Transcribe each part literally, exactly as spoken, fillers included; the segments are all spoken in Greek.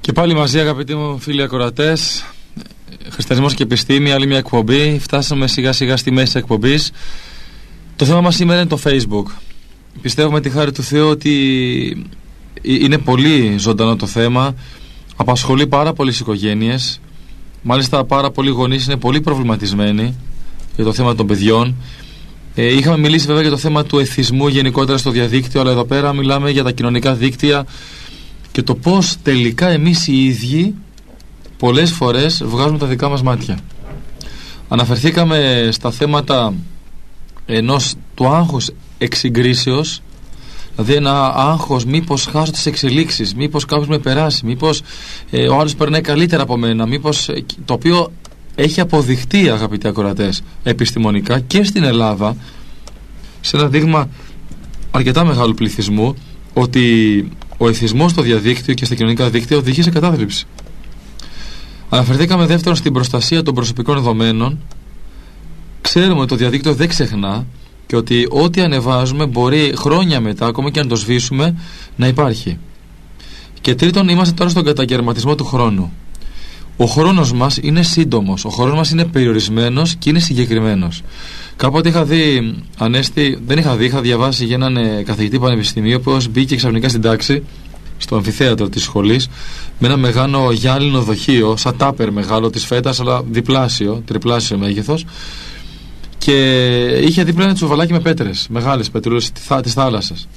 Και πάλι μαζί, αγαπητοί μου φίλοι ακροατές, Χριστιανισμός και Επιστήμη, άλλη μια εκπομπή. Φτάσαμε σιγά σιγά στη μέση της εκπομπής. Το θέμα μας σήμερα είναι το Facebook. Πιστεύω με τη χάρη του Θεού ότι είναι πολύ ζωντανό το θέμα. Απασχολεί πάρα πολλές οικογένειες. Μάλιστα πάρα πολλοί γονείς είναι πολύ προβληματισμένοι για το θέμα των παιδιών. Ε, είχαμε μιλήσει βέβαια για το θέμα του εθισμού γενικότερα στο διαδίκτυο, αλλά εδώ πέρα μιλάμε για τα κοινωνικά δίκτυα και το πώς τελικά εμείς οι ίδιοι πολλές φορές βγάζουμε τα δικά μας μάτια. Αναφερθήκαμε στα θέματα ενός του άγχους εξυγκρίσεως, δηλαδή ένα άγχος μήπως χάσω τις εξελίξεις, μήπως κάποιος με περάσει, μήπως ε, ο άλλος περνάει καλύτερα από μένα, μήπως, ε, το οποίο έχει αποδειχτεί, αγαπητοί ακροατές, επιστημονικά και στην Ελλάδα, σε ένα δείγμα αρκετά μεγάλου πληθυσμού, ότι ο εθισμός στο διαδίκτυο και στα κοινωνικά δίκτυα οδηγεί σε κατάθλιψη. Αναφερθήκαμε δεύτερον στην προστασία των προσωπικών δεδομένων. Ξέρουμε ότι το διαδίκτυο δεν ξεχνά και ότι ό,τι ανεβάζουμε μπορεί χρόνια μετά, ακόμα και αν το σβήσουμε, να υπάρχει. Και τρίτον, είμαστε τώρα στον καταγερματισμό του χρόνου. Ο χρόνος μας είναι σύντομος, ο χρόνος μας είναι περιορισμένος και είναι συγκεκριμένος. Κάποτε είχα δει, Ανέστη, δεν είχα δει, είχα διαβάσει για έναν ε, καθηγητή πανεπιστημίου, που μπήκε ξαφνικά στην τάξη, στο αμφιθέατρο της σχολής, με ένα μεγάλο γυάλινο δοχείο, σαν τάπερ μεγάλο της φέτας, αλλά διπλάσιο, τριπλάσιο μέγεθος, και είχε δίπλα ένα τσουβαλάκι με πέτρες, μεγάλες πετρούλες της θάλασσας.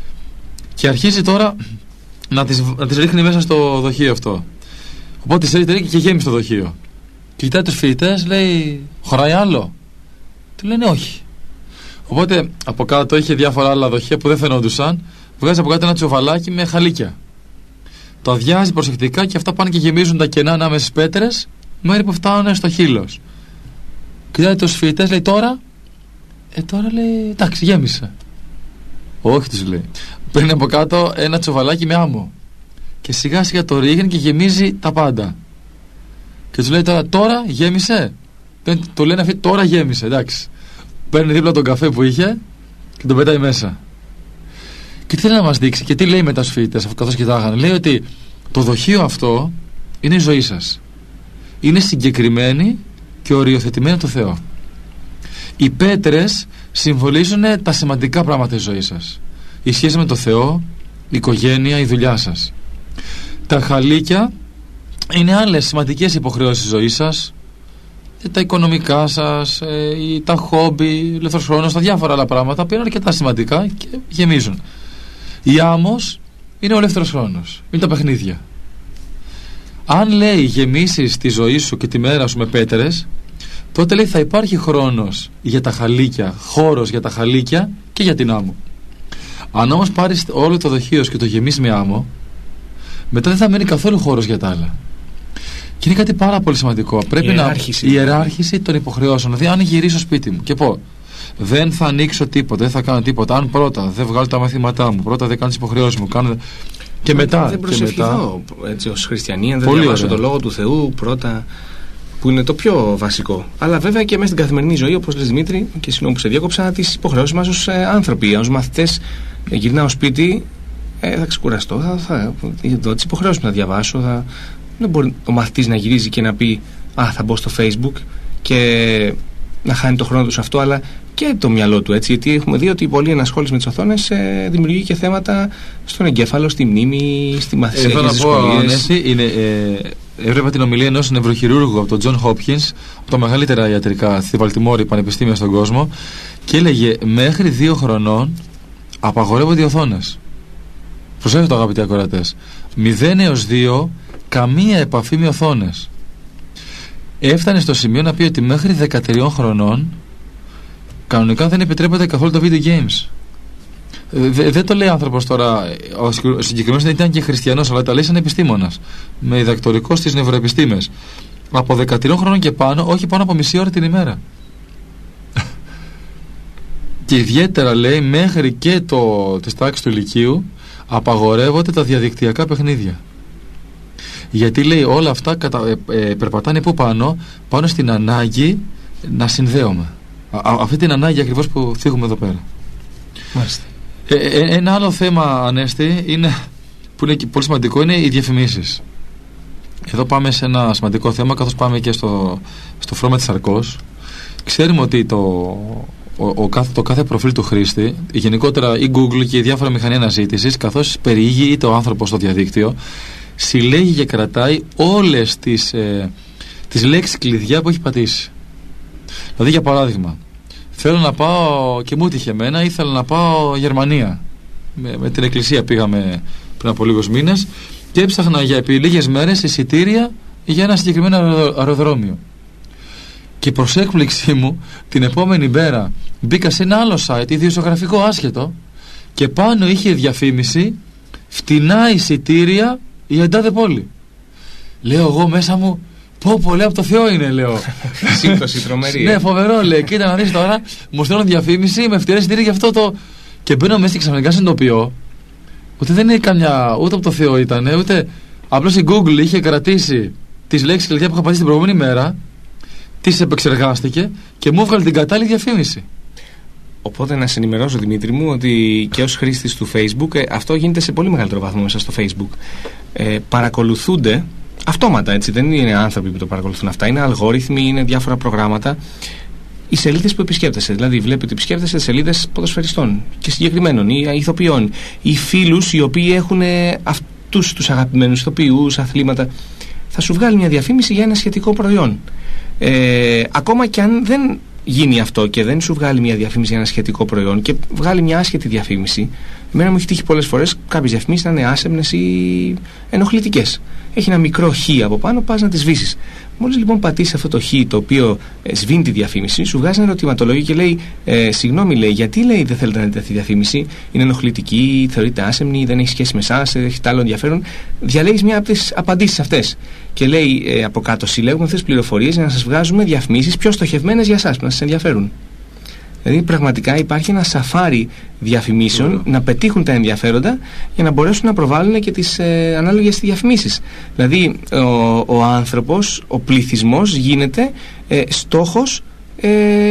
Και αρχίζει τώρα να τις, να τις ρίχνει μέσα στο δοχείο αυτό. Οπότε σε ρίχνει και γέμισε το δοχείο. Και κοιτάει τους φοιτητές, λέει, χωράει άλλο? Του λένε όχι. Οπότε από κάτω είχε διάφορα άλλα δοχεία που δεν φαινόντουσαν. Βγάζει από κάτω ένα τσουβαλάκι με χαλίκια. Το αδειάζει προσεκτικά και αυτά πάνε και γεμίζουν τα κενά ανάμεσα στις πέτρες, μέχρι που φτάνουν στο χείλος. Κοιτάει τους φοιτητές, λέει, τώρα. Ε, τώρα λέει, εντάξει, γέμισε. Όχι, τους λέει. Παίρνει από κάτω ένα τσουβαλάκι με άμμο. Και σιγά σιγά το ρίχνει και γεμίζει τα πάντα. Και του λέει τώρα, τώρα γέμισε. Το λένε αυτοί, τώρα γέμισε, εντάξει. Παίρνει δίπλα τον καφέ που είχε και τον πετάει μέσα. Και τι θέλει να μας δείξει και τι λέει μετά στους φοιτητές, καθώς κοιτάγανε? Λέει ότι το δοχείο αυτό είναι η ζωή σας. Είναι συγκεκριμένη και οριοθετημένη από το Θεό. Οι πέτρες συμβολίζουν τα σημαντικά πράγματα της ζωής σας. Η σχέση με το Θεό, η οικογένεια, η δουλειά σας. Τα χαλίκια είναι άλλες σημαντικές υποχρεώσεις της ζωής σας, τα οικονομικά σας, τα χόμπι, ελεύθερος χρόνος, τα διάφορα άλλα πράγματα που είναι αρκετά σημαντικά και γεμίζουν. Η άμμος είναι ο ελεύθερος χρόνος, είναι τα παιχνίδια. Αν, λέει, γεμίσεις τη ζωή σου και τη μέρα σου με πέτρες, τότε, λέει, θα υπάρχει χρόνος για τα χαλίκια, χώρος για τα χαλίκια και για την άμμο. Αν όμως πάρεις όλο το δοχείο και το γεμίσεις με άμμο, μετά δεν θα μένει καθόλου χώρος για τα άλλα. Και είναι κάτι πάρα πολύ σημαντικό. Πρέπει η να η ιεράρχηση των υποχρεώσεων. Δηλαδή, αν γυρίσω σπίτι μου και πω, δεν θα ανοίξω τίποτα, δεν θα κάνω τίποτα, αν πρώτα δεν βγάλω τα μαθήματά μου, πρώτα δεν κάνω τις υποχρεώσεις μου, κάνω... και μετά. Δεν προσευχηθώ έτσι ως χριστιανή, αν δεν διαβάσω το λόγο του Θεού πρώτα, που είναι το πιο βασικό. Αλλά βέβαια και μέσα στην καθημερινή ζωή, όπως λες, Δημήτρη, και συγγνώμη που σε διάκοψα, τις υποχρεώσεις μας ως ε, άνθρωποι, ως μαθητές. Ε, γυρνάω σπίτι, ε, θα ξεκουραστώ, θα, θα, θα, τις υποχρεώσεις μου θα διαβάσω. Θα, δεν μπορεί ο μαθητής να γυρίζει και να πει, α, θα μπω στο Facebook και να χάνει το χρόνο του σε αυτό, αλλά και το μυαλό του, έτσι, γιατί έχουμε δει ότι η πολλή ενασχόληση με τις οθόνες ε, δημιουργεί και θέματα στον εγκέφαλο, στη μνήμη, στη μαθησία, στις δυσκολίες. Ε, έβλεπα την ομιλία ενός νευροχειρούργου από τον Τζον Χόπκινς, από τα μεγαλύτερα ιατρικά στη Βαλτιμόρη πανεπιστήμια στον κόσμο, και έλεγε μέχρι δύο χρονών απαγορεύονται οι οθόνες. Προσέχετε το, αγαπητοί ακροατές. μηδέν έως δύο καμία επαφή με οθόνες. Έφτανε στο σημείο να πει ότι μέχρι δεκατριών χρονών κανονικά δεν επιτρέπεται καθόλου το video games. Δε, δεν το λέει άνθρωπος τώρα, ο συγκεκριμένος δεν ήταν και χριστιανός, αλλά τα λέει σαν επιστήμονας, με διδακτορικό στις νευροεπιστήμες. Από δεκατριών χρόνων και πάνω, όχι πάνω από μισή ώρα την ημέρα. Και ιδιαίτερα, λέει, μέχρι και το, της τάξης του λυκείου απαγορεύονται τα διαδικτυακά παιχνίδια. Γιατί, λέει, όλα αυτά κατα, ε, ε, περπατάνε που πάνω, πάνω στην ανάγκη να συνδέομαι. Α, αυτή την ανάγκη ακριβώς που θίγουμε εδώ πέρα. Μάλιστα. Ε, ε, ένα άλλο θέμα, Ανέστη, είναι, που είναι πολύ σημαντικό, είναι οι διαφημίσεις. εδώ πάμε σε ένα σημαντικό θέμα, καθώς πάμε και στο, στο φρώμα της σαρκός. Ξέρουμε ότι το, ο, ο, το κάθε προφίλ του χρήστη, γενικότερα η Google και η διάφορα μηχανή αναζήτησης, καθώς περιήγει είτε ο άνθρωπος στο διαδίκτυο, συλλέγει και κρατάει όλες τις, ε, τις λέξεις κλειδιά που έχει πατήσει. Δηλαδή, για παράδειγμα, θέλω να πάω, και μου έτυχε εμένα, ήθελα να πάω Γερμανία. Με, με την εκκλησία πήγαμε πριν από λίγους μήνες και έψαχνα για επί λίγες μέρες εισιτήρια για ένα συγκεκριμένο αεροδρόμιο. Και προς έκπληξή μου, την επόμενη μέρα μπήκα σε ένα άλλο site, ιδιοσιογραφικό άσχετο, και πάνω είχε διαφήμιση φτηνά εισιτήρια για εντάδε πόλη. Λέω εγώ μέσα μου, πω πω, λέω, από το Θεό είναι, λέω. Σύμπτωση τρομερή. Ναι, φοβερό, λέει. Κοίτα να δεις τώρα, μου στέλνουν διαφήμιση με φτηνά εισιτήρια για αυτό το. Και μπαίνω μέσα και ξαφνικά συνειδητοποιώ ότι δεν είναι καμιά, ούτε από το Θεό ήταν, ούτε απλώς η Google είχε κρατήσει τις λέξεις κλειδιά που είχα πατήσει την προηγούμενη μέρα, τις επεξεργάστηκε και μου έβγαλε την κατάλληλη διαφήμιση. Οπότε να σε ενημερώσω, Δημήτρη μου, ότι και ως χρήστης του Facebook, ε, αυτό γίνεται σε πολύ μεγαλύτερο βαθμό μέσα στο Facebook. Ε, παρακολουθούνται αυτόματα, έτσι, δεν είναι άνθρωποι που το παρακολουθούν αυτά, είναι αλγόριθμοι, είναι διάφορα προγράμματα. Οι σελίδες που επισκέπτεσαι, δηλαδή βλέπει ότι επισκέπτεσαι σελίδες ποδοσφαιριστών και συγκεκριμένων ή ηθοποιών ή φίλους οι οποίοι έχουν αυτούς τους αγαπημένους ηθοποιούς, αθλήματα, θα σου βγάλει μια διαφήμιση για ένα σχετικό προϊόν. Ε, ακόμα και αν δεν γίνει αυτό και δεν σου βγάλει μια διαφήμιση για ένα σχετικό προϊόν και βγάλει μια άσχετη διαφήμιση, εμένα μου έχει τύχει πολλές φορές κάποιες διαφημίσεις να είναι άσεμνες ή ενοχλητικές. Έχει ένα μικρό χ από πάνω, πας να τη σβήσεις. Μόλις λοιπόν πατήσεις αυτό το χ το οποίο ε, σβήνει τη διαφήμιση, σου βγάζει ένα ερωτηματολόγιο και λέει, ε, συγγνώμη, λέει, γιατί, λέει, δεν θέλετε να δείτε αυτή τη διαφήμιση, είναι ενοχλητική, θεωρείται άσεμνη, δεν έχει σχέση με εσάς, έχει άλλο ενδιαφέρον. Διαλέγεις μια από τις απαντήσεις αυτές και λέει ε, από κάτω, συλλέγουμε αυτές τις πληροφορίες για να σας βγάζουμε διαφημίσεις πιο στοχευμένες για εσάς, που να σας ενδιαφέρουν. Δηλαδή πραγματικά υπάρχει ένα σαφάρι διαφημίσεων yeah. να πετύχουν τα ενδιαφέροντα για να μπορέσουν να προβάλλουν και τις ε, ανάλογες διαφημίσεις. Δηλαδή ο, ο άνθρωπος, ο πληθυσμός γίνεται ε, στόχος ε,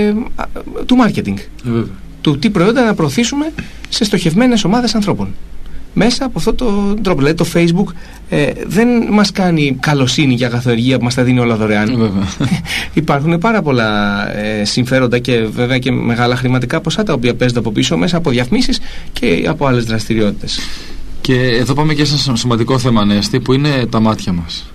του marketing. Yeah. Του τι προϊόντα να προωθήσουμε σε στοχευμένες ομάδες ανθρώπων. Μέσα από αυτόν τον τρόπο. Δηλαδή το Facebook ε, δεν μας κάνει καλοσύνη και αγαθοεργία που μας τα δίνει όλα δωρεάν. Υπάρχουν πάρα πολλά ε, συμφέροντα και βέβαια και μεγάλα χρηματικά ποσά τα οποία παίζονται από πίσω μέσα από διαφημίσεις και από άλλες δραστηριότητες. Και εδώ πάμε και σε ένα σημαντικό θέμα, Ανέστη, που είναι τα μάτια μας.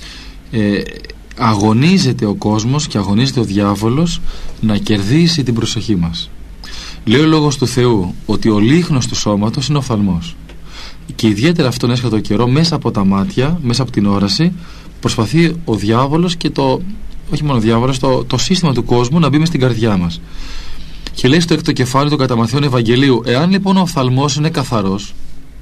Ε, αγωνίζεται ο κόσμος και αγωνίζεται ο διάβολος να κερδίσει την προσοχή μας. Λέει ο Λόγος του Θεού ότι ο λίχνος του σώματος είναι ο οφθαλμός. Και ιδιαίτερα αυτόν έσχατο καιρό, μέσα από τα μάτια, μέσα από την όραση, προσπαθεί ο διάβολος και το, όχι μόνο ο διάβολος, το, το σύστημα του κόσμου να μπει μες στην καρδιά μας. Και λέει στο έκτο κεφάλαιο του κατά Μαθαίον Ευαγγελίου, εάν λοιπόν ο οφθαλμός είναι καθαρός,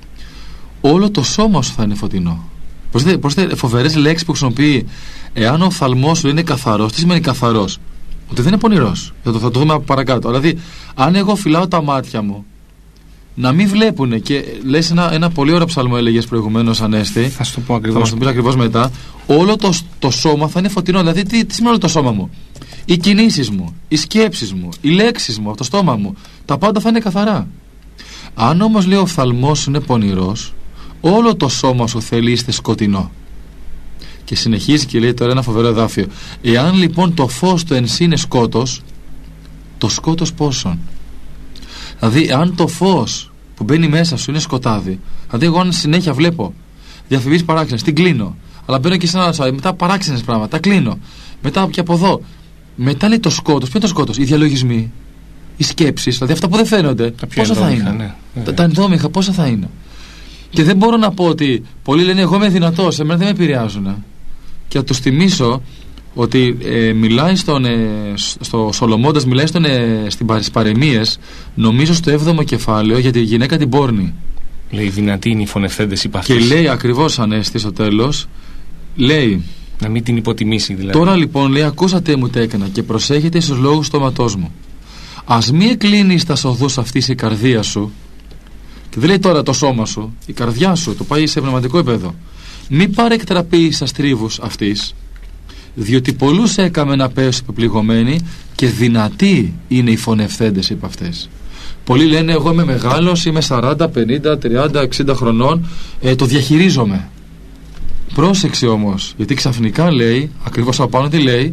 όλο το σώμα σου θα είναι φωτεινό. Προσθέτε φοβερές λέξεις που χρησιμοποιεί. Εάν ο οφθαλμός σου είναι καθαρός, τι σημαίνει καθαρός? Ότι δεν είναι πονηρός. Θα το, θα το δούμε από παρακάτω. Δηλαδή, αν εγώ φυλάω τα μάτια μου να μην βλέπουνε, και λες ένα, ένα πολύ ωραίο ψαλμό, έλεγες προηγουμένως, Ανέστη. Θα σου το πω ακριβώς. Θα μας το πεις ακριβώς μετά. Όλο το, το σώμα θα είναι φωτεινό. Δηλαδή, τι, τι σημαίνει όλο το σώμα μου? Οι κινήσεις μου, οι σκέψεις μου, οι λέξεις μου, το στόμα μου, τα πάντα θα είναι καθαρά. Αν όμως, λέει, ο οφθαλμός σου είναι πονηρός, όλο το σώμα σου θέλει είστε σκοτεινό. Και συνεχίζει και λέει τώρα ένα φοβερό εδάφιο. Εάν λοιπόν το φως του εν σύ είναι σκότος, το σκότος πόσον? Δηλαδή, αν το φως που μπαίνει μέσα σου είναι σκοτάδι, δηλαδή εγώ αν συνέχεια βλέπω διαφημίσεις παράξενες, την κλείνω, αλλά μπαίνω και σε ένα άλλο, μετά παράξενες πράγματα, τα κλείνω, μετά και από εδώ, μετά λέει το σκότος. Ποιο είναι το σκότος? Οι διαλογισμοί, οι σκέψεις, δηλαδή αυτά που δεν φαίνονται, πόσα θα είναι? Ναι, τα, τα ενδόμηχα πόσα θα είναι? Και δεν μπορώ να πω ότι πολλοί λένε εγώ είμαι δυνατός, εμένα δεν με επηρεάζουν. Και να τους θυμίσω ότι ε, μιλάει στον, ε, στο Σολομώντας, μιλάει στον, ε, στις παροιμίες, νομίζω στο έβδομο κεφάλαιο, για τη γυναίκα την πόρνη. Λέει δυνατή είναι οι φωνευθέντες υπ' και λέει ακριβώς, Ανέστη, στο τέλος, λέει, να μην την υποτιμήσει δηλαδή. Τώρα λοιπόν, λέει, ακούσατε μου τι έκανα και προσέχετε στους λόγους στόματός μου. Ας μη εκκλίνεις τα σοδούς αυτής η καρδία σου. Και δεν λέει τώρα το σώμα σου, η καρδιά σου, το πάει σε πνευματικό επίπεδο. Μη παρεκτραπεί στα στρίβους αυτής, διότι πολλούς έκαμε να πέσουν πεπληγωμένοι και δυνατοί είναι οι φωνευθέντες υπ' αυτές. Πολλοί λένε εγώ είμαι μεγάλος, είμαι σαράντα, πενήντα, τριάντα, εξήντα χρονών, ε, το διαχειρίζομαι. Πρόσεξε όμως, γιατί ξαφνικά λέει, ακριβώς από πάνω τι λέει,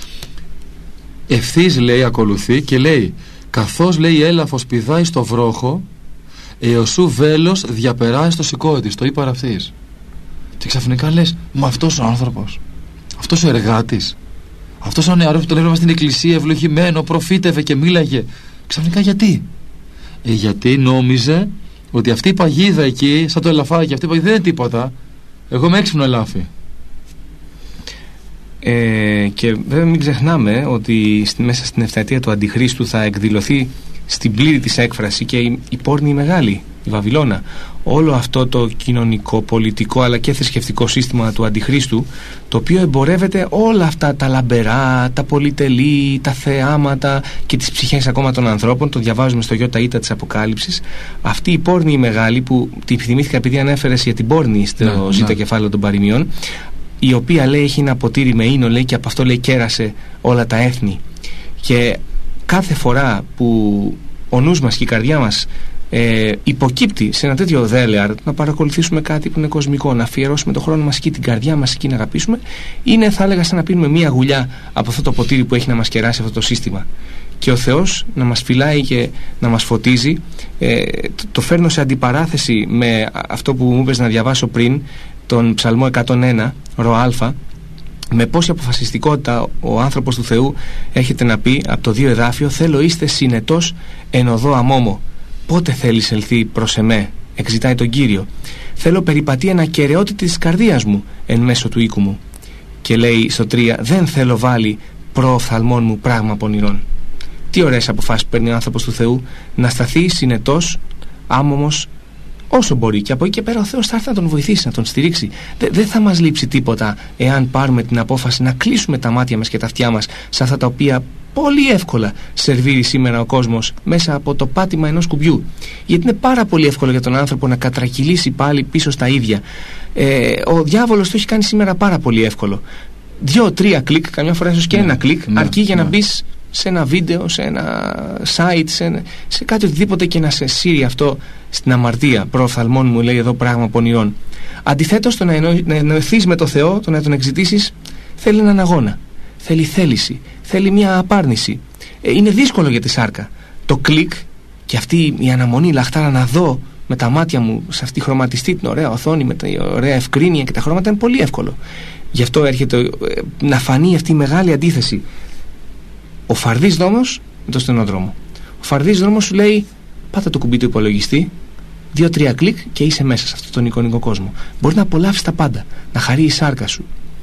ευθύς λέει ακολουθεί και λέει, καθώς λέει έλαφος πηδάει στο βρόχο, εωσού βέλος διαπεράει στο σηκώτη της, το είπα αυτής. Και ξαφνικά λες, μα αυτός ο άνθρωπος, αυτός ο εργάτης, αυτός ο νεαρός που τον έβλεπα στην εκκλησία ευλογημένο, προφήτευε και μίλαγε, ξαφνικά γιατί? Ε, γιατί νόμιζε ότι αυτή η παγίδα εκεί, σαν το ελαφάκι, αυτή η παγίδα δεν είναι τίποτα. Εγώ είμαι έξυπνο ελάφι. Ε, και βέβαια μην ξεχνάμε ότι στη, μέσα στην εφταετία του Αντιχρίστου θα εκδηλωθεί στην πλήρη της έκφραση και η, η πόρνη η μεγάλη, η Βαβυλώνα. Όλο αυτό το κοινωνικό, πολιτικό αλλά και θρησκευτικό σύστημα του Αντιχρίστου, το οποίο εμπορεύεται όλα αυτά τα λαμπερά, τα πολυτελή, τα θεάματα και τις ψυχές ακόμα των ανθρώπων, το διαβάζουμε στο Ιώτα Ήτα της Αποκάλυψης. Αυτή η πόρνη η μεγάλη, που τη θυμήθηκα επειδή ανέφερες για την πόρνη στο ναι, ζήτα ναι. κεφάλαιο των παροιμιών, η οποία λέει έχει ένα ποτήρι με ίνο, λέει, και από αυτό λέει κέρασε όλα τα έθνη. Και κάθε φορά που ο νους μας και η καρδιά μας ε, υποκύπτει σε ένα τέτοιο δέλεαρ, να παρακολουθήσουμε κάτι που είναι κοσμικό, να αφιερώσουμε τον χρόνο μας εκεί, την καρδιά μας εκεί να αγαπήσουμε, είναι, θα έλεγα, σαν να πίνουμε μία γουλιά από αυτό το ποτήρι που έχει να μας κεράσει αυτό το σύστημα. Και ο Θεός να μας φυλάει και να μας φωτίζει. ε, το, το φέρνω σε αντιπαράθεση με αυτό που μου είπες να διαβάσω πριν, τον Ψαλμό εκατόν ένα, ρο α, με πόση αποφασιστικότητα ο άνθρωπος του Θεού έρχεται να πει από το δύο εδάφιο, θέλω είστε συνετός εν οδό αμόμο. Πότε θέλεις ελθεί προς εμέ, εξητάει τον Κύριο. Θέλω περιπατεί ένα κεραιότητα της καρδίας μου εν μέσω του οίκου μου. Και λέει στο τρία, δεν θέλω βάλει προοφθαλμών μου πράγμα πονηρών. Τι ωραίες αποφάσεις παίρνει ο άνθρωπος του Θεού, να σταθεί συνετός, άμωμος, όσο μπορεί, και από εκεί και πέρα ο Θεός θα έρθει να τον βοηθήσει, να τον στηρίξει. Δεν δε θα μας λείψει τίποτα εάν πάρουμε την απόφαση να κλείσουμε τα μάτια μας και τα αυτιά μας σε αυτά τα οποία πολύ εύκολα σερβίρει σήμερα ο κόσμος μέσα από το πάτημα ενός κουμπιού. Γιατί είναι πάρα πολύ εύκολο για τον άνθρωπο να κατρακυλήσει πάλι πίσω στα ίδια. Ε, ο διάβολος το έχει κάνει σήμερα πάρα πολύ εύκολο. Δύο-τρία κλικ, καμιά φορά ίσως και ναι, ένα κλικ, ναι, αρκεί για ναι. να μπεις σε ένα βίντεο, σε ένα site, σε, ένα, σε κάτι οτιδήποτε και να σε σύρει αυτό στην αμαρτία. Προοφθαλμών μου, λέει εδώ, πράγμα πονηρών. Αντιθέτως, το να, εννο, να εννοηθείς με το Θεό, το να τον εξητήσεις, θέλει έναν αγώνα. Θέλει θέληση. Θέλει μια απάρνηση. Ε, είναι δύσκολο για τη σάρκα. Το κλικ και αυτή η αναμονή, η λαχτάρα να δω με τα μάτια μου σε αυτή τη χρωματιστή, την ωραία οθόνη, με τα ωραία ευκρίνεια και τα χρώματα, είναι πολύ εύκολο. Γι' αυτό έρχεται ε, να φανεί αυτή η μεγάλη αντίθεση. Ο φαρδής δρόμος με το στενό δρόμο. Ο φαρδής δρόμος σου λέει, πάτα το κουμπί του υπολογιστή, δύο-τρία κλικ και είσαι μέσα σε αυτόν τον εικονικό κόσμο. Μπορεί να απολαύσεις τα πάντα, να χαρεί η σάρκα σου.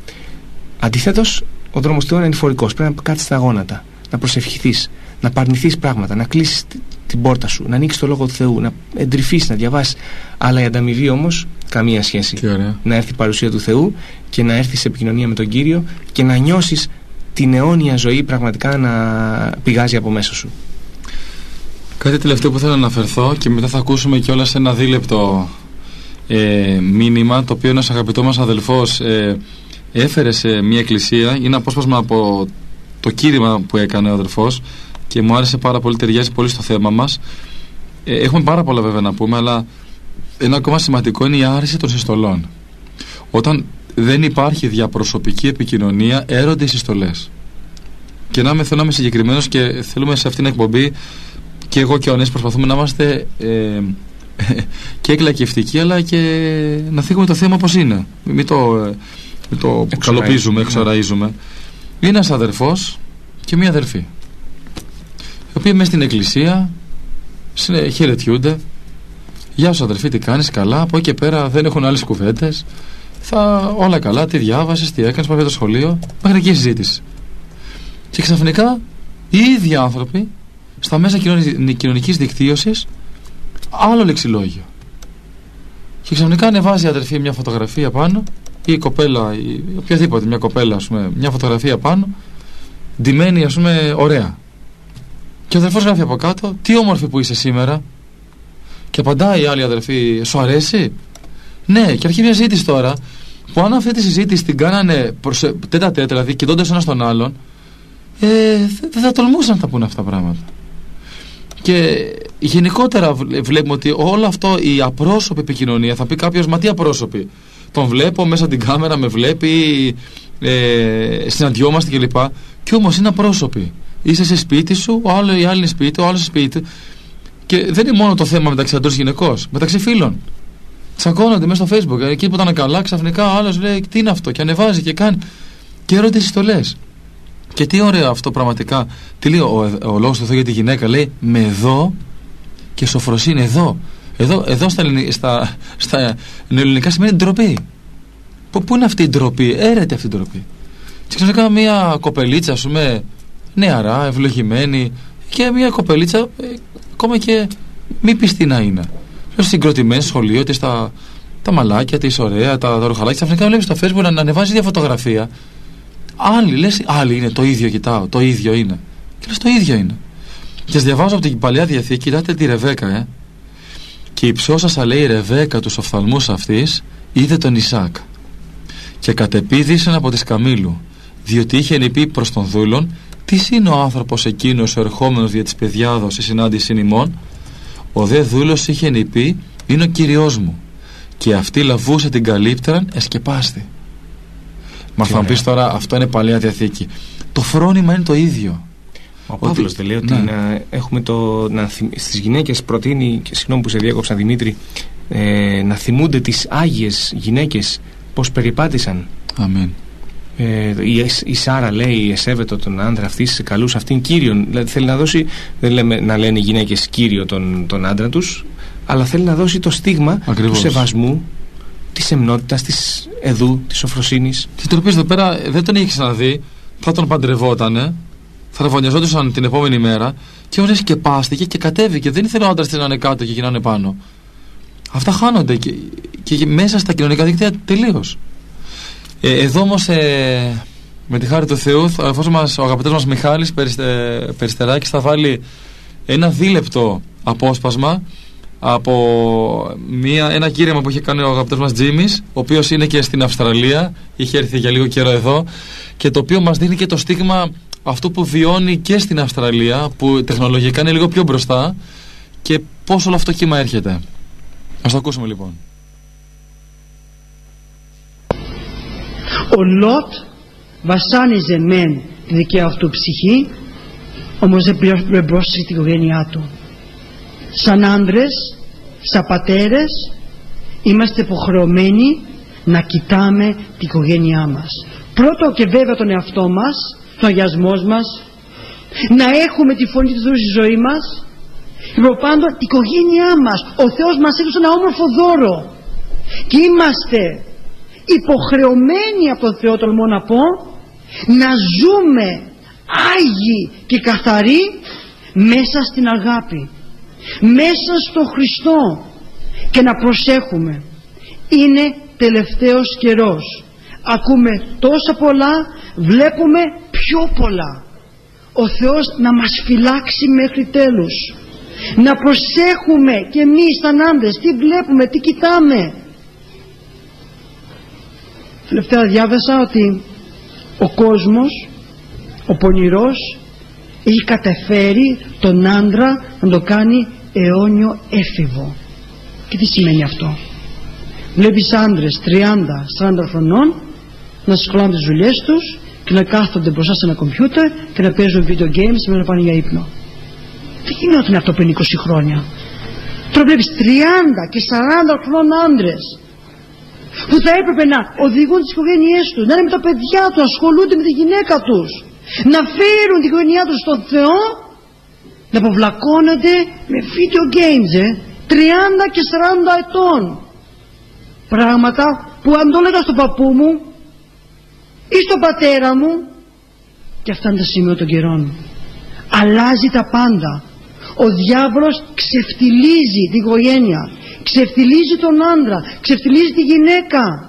Αντιθέτως, ο δρόμος του Θεού είναι ανηφορικός. Πρέπει να κάτσεις στα γόνατα, να προσευχηθείς, να παρνηθείς πράγματα, να κλείσεις την πόρτα σου, να ανοίξεις το λόγο του Θεού, να εντρυφείς, να διαβάσεις. Αλλά η ανταμοιβή όμως, καμία σχέση. Να έρθει η παρουσία του Θεού και να έρθει σε επικοινωνία με τον Κύριο και να νιώσεις την αιώνια ζωή πραγματικά να πηγάζει από μέσα σου. Κάτι τελευταίο που θέλω να αναφερθώ και μετά θα ακούσουμε κιόλας ένα δίλεπτο ε, μήνυμα, το οποίο ένας αγαπητό μας αδελφός ε, έφερε σε μια εκκλησία. Είναι απόσπασμα από το κήρυγμα που έκανε ο αδελφός και μου άρεσε πάρα πολύ, ταιριάζει πολύ στο θέμα μας. ε, Έχουμε πάρα πολλά βέβαια να πούμε, αλλά ένα ακόμα σημαντικό είναι η άρση των συστολών. Όταν δεν υπάρχει διαπροσωπική επικοινωνία, έρονται οι συστολές. Και να είμαι, θέλω να είμαι συγκεκριμένος και θέλουμε σε αυτήν την εκπομπή και εγώ και ο Ανέσης προσπαθούμε να είμαστε ε, και εκλακευτικοί, αλλά και να θίγουμε το θέμα όπως είναι. Μην το, ε, μην το καλοπίζουμε, εξοραίζουμε. Είναι ένας αδερφός και μία αδερφή, οι οποίοι μέσα στην εκκλησία χαιρετιούνται. Γεια σου αδερφή, τι κάνεις, καλά? Από εκεί και πέρα δεν έχουν άλλες κουβέντες. Θα όλα καλά, τι διάβασες, τι έκανες, πάει για το σχολείο, μέχρι εκεί η συζήτηση. Και ξαφνικά οι ίδιοι άνθρωποι στα μέσα κοινωνικής δικτύωσης άλλο λεξιλόγιο. Και ξαφνικά ανεβάζει η αδερφή μια φωτογραφία πάνω, ή η κοπέλα, ή οποιαδήποτε μια κοπέλα, ας πούμε, μια φωτογραφία πάνω, ντυμένη, ας πούμε, ωραία. Και ο αδερφός γράφει από κάτω, τι όμορφη που είσαι σήμερα. Και απαντάει η άλλη αδερφή, σου αρέσει? Ναι, και αρχίζει μια συζήτηση τώρα, που αν αυτή τη συζήτηση την κάνανε τέτα τέτα, δηλαδή κοιτώντας ένας τον άλλον, ε, δεν θα τολμούσαν να τα πούνε αυτά τα πράγματα. Και γενικότερα βλέπουμε ότι όλο αυτό, η απρόσωπη επικοινωνία, θα πει κάποιος, μα τι απρόσωπη? τον βλέπω μέσα από την κάμερα, με βλέπει, ε, συναντιόμαστε κλπ. Και όμως είναι απρόσωποι. Είσαι σε σπίτι σου, ο άλλος, η άλλη είναι σπίτι, ο άλλος σε σπίτι. Και δεν είναι μόνο το θέμα μεταξύ αντρός και γυναικός, μεταξύ φίλων. Τσακώνονται μέσα στο Facebook. Εκεί που ήταν καλά, ξαφνικά ο άλλος λέει τι είναι αυτό, και ανεβάζει και κάνει. Και ερωτήσεις το λες. Και τι ωραίο αυτό πραγματικά. Τι λέει ο, ο λόγος του Θεού για τη γυναίκα, λέει με εδώ και σοφροσύνη. Εδώ. Εδώ, εδώ στα, στα, στα νεοελληνικά σημαίνει ντροπή. Πού, πού είναι αυτή η ντροπή, έρεται αυτή η ντροπή. Και ξαφνικά μια κοπελίτσα, ας πούμε, νεαρά, ευλογημένη, και μια κοπελίτσα, ε, ακόμα και μη πιστή να είναι. Συγκροτημένη σχολείο της, τα, τα μαλάκια της, ωραία, τα, τα ρουχαλάκια. Ξαφνικά βλέπεις στο Facebook να, να ανεβάζει μια φωτογραφία. Άλλη, λες, άλλη είναι, το ίδιο κοιτάω, το ίδιο είναι. Και λες, το ίδιο είναι. Και σας διαβάζω από την Παλαιά Διαθήκη, κοιτάτε τη Ρεβέκα, ε. Και η ψώσασα, λέει, η Ρεβέκα τους οφθαλμούς αυτής, είδε τον Ισάκ. Και κατεπίδησαν από τη σκαμήλου, διότι είχε πει προς τον δούλον, τι είναι ο άνθρωπος εκείνος ο ερχόμενος δια της παιδιάδος σε συνάντηση ημών. Ο δε δούλος είχε πει, είναι ο Κυριός μου. Και αυτή λαβούσε την καλύπτεραν εσκεπάστη. Μα θα μου πεις τώρα, αυτό είναι Παλαιά Διαθήκη. Το φρόνημα είναι το ίδιο. Ο Παύλος δεν λέει ότι ναι. να έχουμε το, να, στις γυναίκες προτείνει, και συγγνώμη που σε διάκοψα Δημήτρη, ε, να θυμούνται τις άγιες γυναίκες πως περιπάτησαν. Αμήν. Ε, η, η Σάρα λέει εσέβετο τον άντρα αυτής, καλούς αυτήν κύριον. Δηλαδή θέλει να δώσει, δεν λέμε να λένε οι γυναίκες κύριο τον, τον άντρα τους, αλλά θέλει να δώσει το στίγμα Ακριβώς. του σεβασμού, της εμνότητας, της εδού, της σοφροσύνης. Και τον οποίο εδώ πέρα δεν τον είχε ξαναδεί, θα τον παντρευότανε, θα ραβωνιαζόντουσαν την επόμενη μέρα, και όμως σκεπάστηκε και κατέβηκε. Δεν ήθελε ο άντρας να είναι κάτω και γυρνάνε πάνω. Αυτά χάνονται και, και, και μέσα στα κοινωνικά δίκτυα τελείως. Ε, εδώ όμως ε, με τη χάρη του Θεού, εφόσον μας, ο αγαπητός μας Μιχάλης Περιστε, Περιστεράκης θα βάλει ένα δίλεπτο απόσπασμα από μια, ένα κήρυγμα που είχε κάνει ο αγαπητός μας Τζίμις, ο οποίος είναι και στην Αυστραλία, είχε έρθει για λίγο καιρό εδώ, και το οποίο μας δίνει και το στίγμα αυτού που βιώνει και στην Αυστραλία, που τεχνολογικά είναι λίγο πιο μπροστά, και πώς όλο αυτό κύμα έρχεται. Ας το ακούσουμε λοιπόν. Ο Λότ βασάνιζε μεν τη δικαία αυτού ψυχή, όμως δεν πρόσεξε την οικογένειά του. Σαν άντρες, σαν πατέρες, είμαστε υποχρεωμένοι να κοιτάμε την οικογένειά μας. Πρώτο και βέβαια τον εαυτό μας, τον αγιασμό μας, να έχουμε τη φωνή του Θεού στη ζωή μας. Λοιπόν, πάντων την οικογένειά μας, ο Θεός μας έδωσε ένα όμορφο δώρο και είμαστε υποχρεωμένοι από τον Θεό, τολμώ να πω, να ζούμε άγιοι και καθαροί μέσα στην αγάπη, μέσα στο Χριστό, και να προσέχουμε. Είναι τελευταίος καιρός, ακούμε τόσα πολλά, βλέπουμε πιο πολλά. Ο Θεός να μας φυλάξει μέχρι τέλους, να προσέχουμε και εμείς σαν άντρες τι βλέπουμε, τι κοιτάμε. Τελευταία διάβασα ότι ο κόσμος, ο πονηρός, έχει καταφέρει τον άντρα να το κάνει αιώνιο έφηβο. Και τι σημαίνει αυτό? Βλέπεις άντρες τριάντα σαράντα χρονών να σχολάνε τις δουλειές τους και να κάθονται μπροστά σε ένα κομπιούτερ και να παίζουν video games μέχρι να πάνε για ύπνο. Δεν γινόταν αυτό πριν είκοσι χρόνια. Τώρα βλέπεις τριάντα και σαράντα χρονών άντρες που θα έπρεπε να οδηγούν τις οικογένειές τους, να είναι με τα παιδιά τους, να ασχολούνται με τη γυναίκα τους, να φέρουν την οικογένειά τους στον Θεό, να αποβλακώνονται με video games, ε, τριάντα και σαράντα ετών. Πράγματα που αν το έλεγα στον παππού μου ή στον πατέρα μου, και αυτά είναι τα σημεία των καιρών. Αλλάζει τα πάντα. Ο διάβολος ξεφτιλίζει την οικογένεια, ξεφτιλίζει τον άντρα, ξεφτιλίζει τη γυναίκα.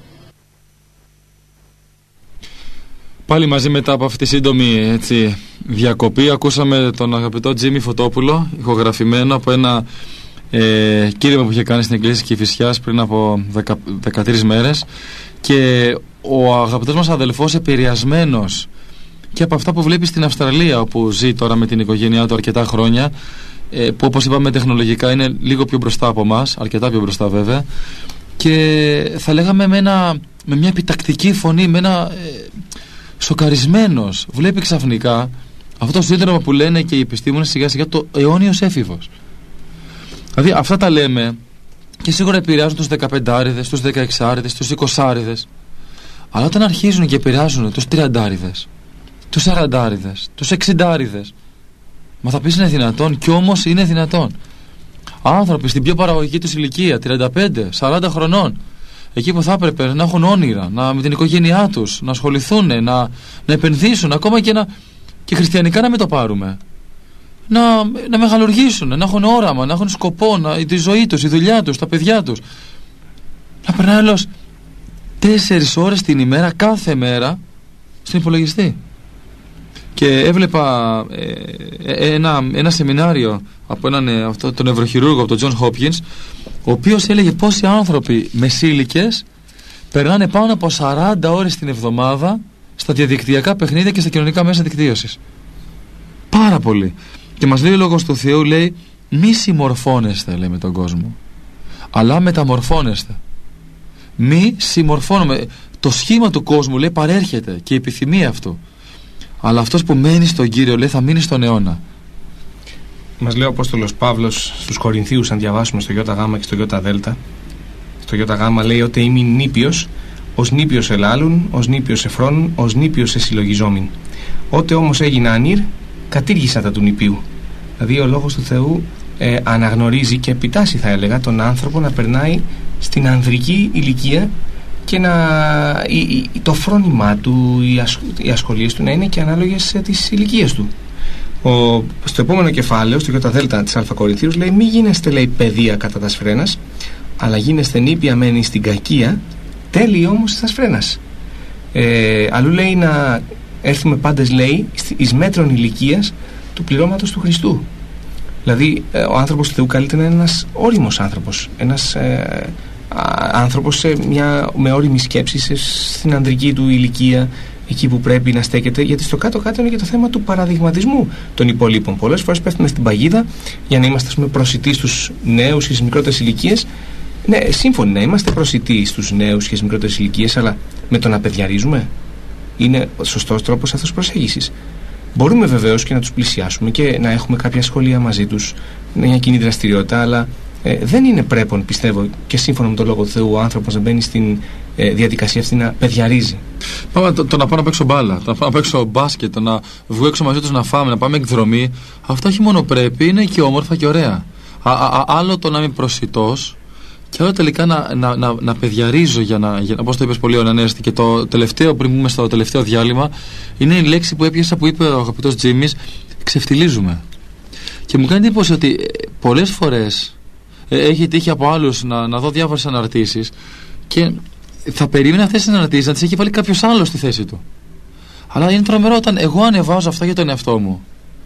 Πάλι μαζί μετά από αυτή τη σύντομη έτσι, διακοπή, ακούσαμε τον αγαπητό Τζίμι Φωτόπουλο, ηχογραφημένο από ένα ε, κήρυγμα που είχε κάνει στην Εκκλησία της Κηφισιάς πριν από δεκατρείς μέρες, και ο αγαπητός μας αδελφός, επηρεασμένος και από αυτά που βλέπει στην Αυστραλία, όπου ζει τώρα με την οικογένειά του αρκετά χρόνια, ε, που όπως είπαμε τεχνολογικά είναι λίγο πιο μπροστά από εμάς, αρκετά πιο μπροστά βέβαια, και θα λέγαμε με, ένα, με μια επιτακτική φωνή, με ένα ε, σοκαρισμένος, βλέπει ξαφνικά αυτό το σύνδρομο που λένε και οι επιστήμονες σιγά σιγά, το αιώνιος έφηβος. Δηλαδή αυτά τα λέμε και σίγουρα επηρεάζουν τους δεκαπεντάριδες, τους δεκαεξάριδες, τους εικοσάριδες, αλλά όταν αρχίζουν και επηρεάζουν τους τριαντάριδες, τους σαραντάριδες, τους εξιντάριδες, μα θα πεις είναι δυνατόν? Κι όμως είναι δυνατόν. Άνθρωποι στην πιο παραγωγική τους ηλικία, τριάντα πέντε σαράντα χρονών, εκεί που θα έπρεπε να έχουν όνειρα, να, με την οικογένειά τους, να ασχοληθούν, να, να επενδύσουν, ακόμα και, να, και χριστιανικά να μην το πάρουμε, να, να μεγαλουργήσουν, να έχουν όραμα, να έχουν σκοπό, να, τη ζωή τους, η δουλειά τους, τα παιδιά τους, να περνάει άλλος τέσσερις ώρες την ημέρα, κάθε μέρα, στον υπολογιστή. Και έβλεπα ε, ένα, ένα σεμινάριο από έναν, ε, αυτό, τον νευροχειρούργο, από τον Τζον Χόπκινς, ο οποίος έλεγε πόσοι άνθρωποι μεσήλικες περνάνε πάνω από σαράντα ώρες την εβδομάδα στα διαδικτυακά παιχνίδια και στα κοινωνικά μέσα δικτύωσης. Πάρα πολύ. Και μας λέει ο Λόγος του Θεού, λέει, μη συμμορφώνεστε, λέει, με τον κόσμο, αλλά μεταμορφώνεστε. Μη συμμορφώνουμε. Το σχήμα του κόσμου, λέει, παρέρχεται και η επιθυμία αυτού. Αλλά αυτός που μένει στον Κύριο, λέει, θα μείνει στον αιώνα. Μας λέει ο Απόστολος Παύλος στους Κορινθίους, αν διαβάσουμε στο ΙΓ και στο ΙΔ, στο ΙΓ λέει ότι είμαι νήπιος, ως νήπιος ελάλουν, ως νήπιος εφρών, ως νήπιος εσυλλογιζόμην. Ότε όμως έγινα ανήρ, κατήργησα τα του νηπίου. Δηλαδή ο Λόγος του Θεού ε, αναγνωρίζει και επιτάσσει, θα έλεγα, τον άνθρωπο να περνάει στην ανδρική ηλικία και να, η, η, το φρόνημά του, οι, ασ, οι ασχολίες του να είναι και ανάλογες της ηλικίας του. Ο, στο επόμενο κεφάλαιο, στο ΙΔ της Α Κορινθίους, λέει: μη γίνεστε, λέει, παιδεία κατά τας φρένας, αλλά γίνεστε νήπια μένει στην κακία, τέλειοι όμως τας φρένας. Ε, αλλού λέει να έρθουμε πάντες, λέει, εις μέτρων ηλικίας του πληρώματος του Χριστού. Δηλαδή ο άνθρωπος του Θεού καλείται να είναι ένας όριμος άνθρωπος, ένας ε, άνθρωπος σε μια, με όριμη σκέψη σε, στην ανδρική του ηλικία, εκεί που πρέπει να στέκεται, γιατί στο κάτω-κάτω είναι και το θέμα του παραδειγματισμού των υπολείπων. Πολλές φορές πέφτουμε στην παγίδα για να είμαστε, ας πούμε, προσιτοί στους νέους και στις μικρότερες ηλικίες. Ναι, σύμφωνοι να είμαστε προσιτοί στους νέους και στις μικρότερες ηλικίες, αλλά με το να παιδιαρίζουμε είναι ο σωστός τρόπος αυτός προσέγγισης. Μπορούμε βεβαίως και να τους πλησιάσουμε και να έχουμε κάποια σχολεία μαζί τους, μια κοινή δραστηριότητα, αλλά ε, δεν είναι πρέπον, πιστεύω, και σύμφωνα με τον Λόγο του Θεού, ο άνθρωπος να μπαίνει στην ε, διαδικασία αυτή να παιδιαρίζει. Πάμε το, το να πάω να παίξω μπάλα, το να πάω να παίξω μπάσκετ, το να βγω έξω μαζί τους να φάμε, να πάμε εκδρομή, αυτό όχι μόνο πρέπει, είναι και όμορφα και ωραία. Α, α, α, άλλο το να είμαι προσιτός, και άλλο τελικά να, να, να, να παιδιαρίζω για να, για, όπως το είπες πολύ ωραία, Ανέστη. Και το τελευταίο, πριν μπούμε στο τελευταίο διάλειμμα, είναι η λέξη που έπιασα, που είπε ο αγαπητός Τζίμις: ξεφτιλίζουμε. Και μου κάνει εντύπωση ότι πολλές φορές ε, έχει τύχει από άλλους να, να δω διάφορες αναρτήσεις και θα περίμενα αυτές τις αναρτήσεις να τις έχει βάλει κάποιος άλλος στη θέση του. Αλλά είναι τρομερό όταν εγώ ανεβάζω αυτά για τον εαυτό μου.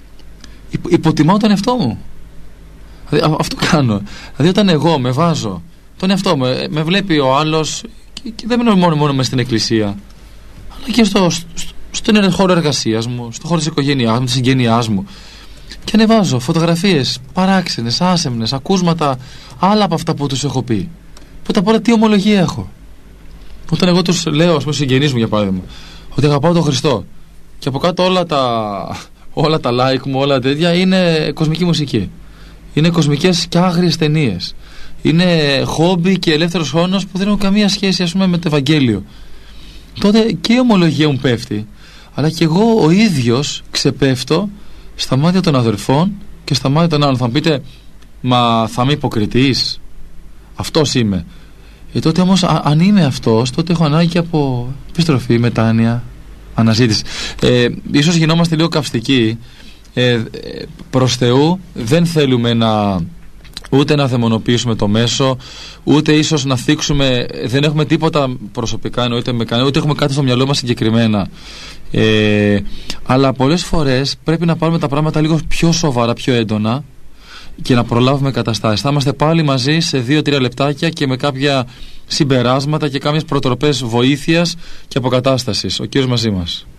Υπ, υποτιμάω τον εαυτό μου. Δηλαδή, αυτό κάνω. Δηλαδή όταν εγώ με βάζω τον εαυτό μου, με βλέπει ο άλλος, και, και δεν μένω μόνο, μόνο μες στην εκκλησία, αλλά και στο, στο, στον χώρο εργασίας μου, στο χώρο της οικογένειάς μου, της συγγένειάς μου, και ανεβάζω φωτογραφίες παράξενες, άσεμνες, ακούσματα άλλα από αυτά που τους έχω πει. Πρώτα απ' όλα, τι ομολογία έχω. Όταν εγώ τους λέω, ας πούμε, συγγενείς μου για παράδειγμα, ότι αγαπάω τον Χριστό, και από κάτω όλα τα, όλα τα like μου, όλα τέτοια είναι κοσμική μουσική. Είναι κοσμικές και άγριες ταινίες. Είναι χόμπι και ελεύθερος χρόνος που δεν έχουν καμία σχέση, ας πούμε, με το Ευαγγέλιο. Τότε και η ομολογία μου πέφτει, αλλά και εγώ ο ίδιος ξεπέφτω στα μάτια των αδερφών και στα μάτια των άλλων. Θα μου πείτε, μα θα είμαι υποκριτής? Αυτός είμαι. Ε, τότε όμως, α, αν είμαι αυτός, τότε έχω ανάγκη από επιστροφή, μετάνοια, αναζήτηση. Ε, ίσως γινόμαστε λίγο καυστικοί. Ε, προς Θεού δεν θέλουμε να ούτε να δαιμονοποιήσουμε το μέσο, ούτε ίσως να θίξουμε, δεν έχουμε τίποτα προσωπικά εννοείται με κανένα, ούτε έχουμε κάτι στο μυαλό μας συγκεκριμένα, ε, αλλά πολλές φορές πρέπει να πάρουμε τα πράγματα λίγο πιο σοβαρά, πιο έντονα, και να προλάβουμε καταστάσεις. Θα είμαστε πάλι μαζί σε δύο τρία λεπτάκια και με κάποια συμπεράσματα και κάποιες προτροπές βοήθειας και αποκατάστασης. Ο Κύριος μαζί μας.